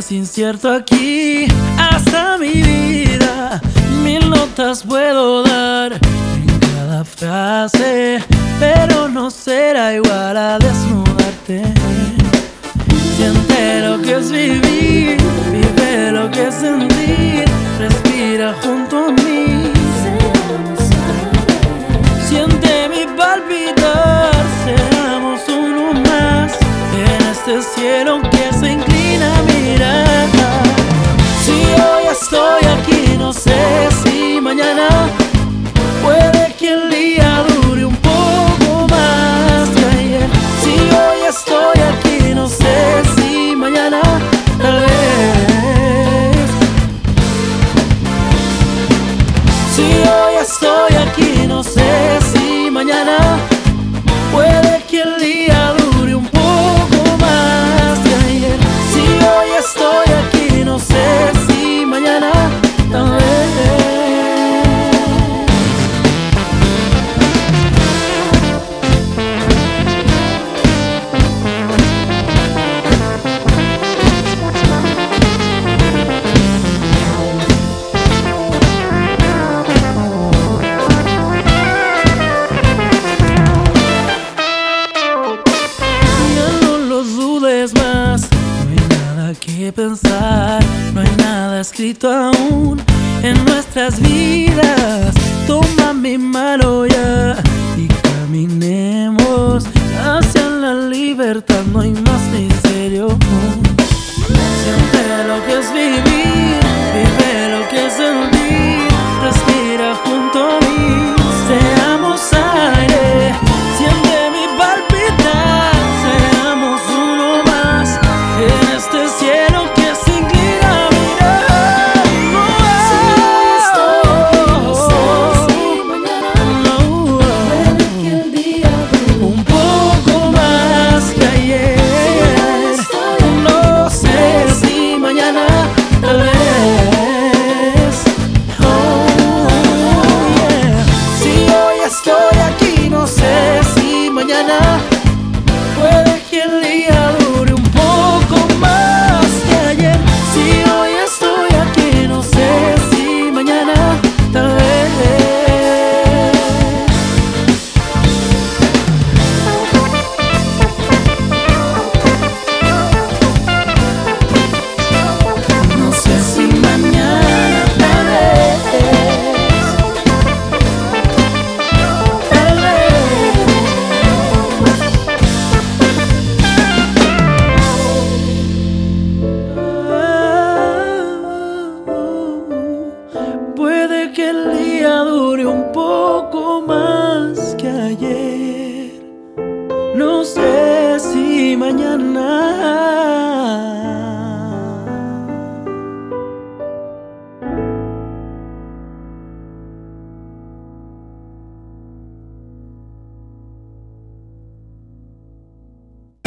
es incierto aquí. Hasta mi vida, 1000 notas puedo dar en cada frase, pero no será igual a desnudarte. Siente lo que es vivir, vive lo que es sentir, respira junto a mí. Siente mi palpitar, seamos uno más en este cielo que se inclina a mirar. Si hoy estoy aquí, no sé si mañana, puede que el día dure un poco más que ayer. Si hoy estoy aquí, no sé si mañana, tal vez. Si hoy estoy aquí, no sé si mañana, puede que el día dure un poco más que ayer. Si hoy estoy aquí, no sé si mañana, tal vez. Más, no hay nada que pensar, no hay nada escrito aún en nuestras vidas. Toma mi mano ya y caminemos hacia la libertad, no hay más misterio. Siente lo que es vivir, vive lo que es sentir.